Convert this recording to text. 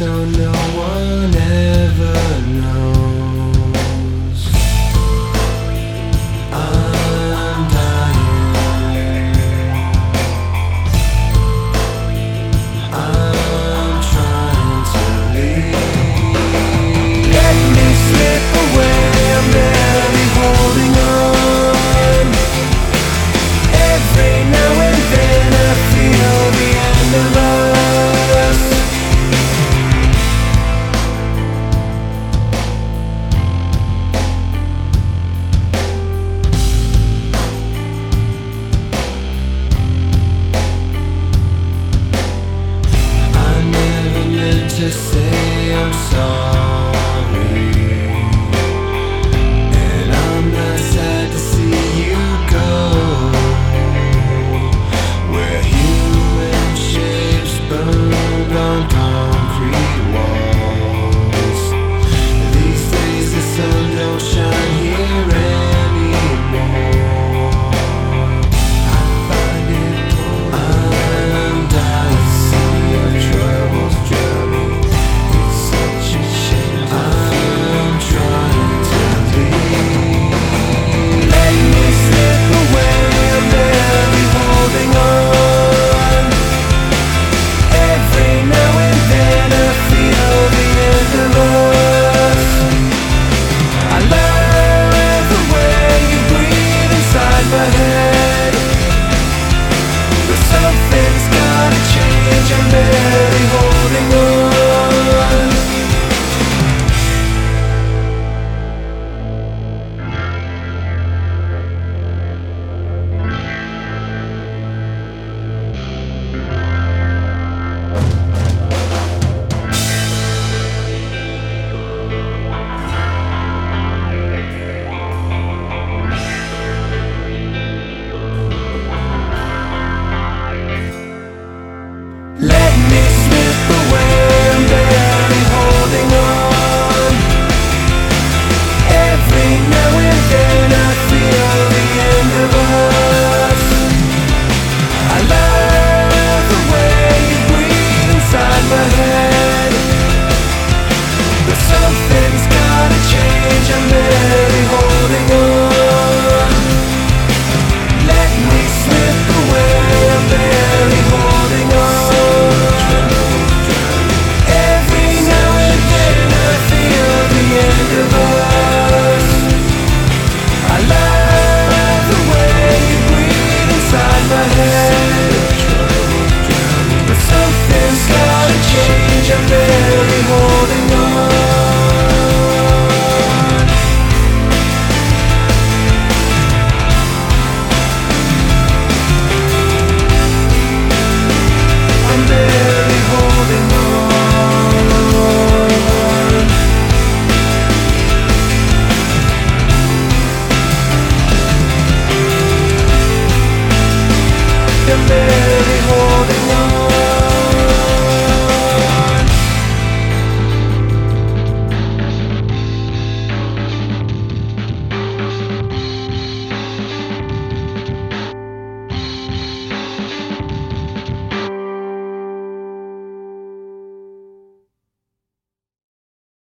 so no one ever knows. I'm dying. I'm trying to leave. Let me slip away, I'm barely holding on. Every now and then I feel the end of us. To say I'm sorry, and I'm not sad to see you go, where human shapes burned on concrete walls. These days the sun don't shine here anymore. I find it boring. I'm dying to see your troubles drowning. Something's gotta change, I'm barely holding on. Let me slip away, I'm barely holding on. Every now and then I feel the end of us. I love the way you breathe inside my head, but something's gotta change, I'm barely holding on. Let me slip away, I'm barely holding on. I'm barely holding on. I'm barely holding on. I'm barely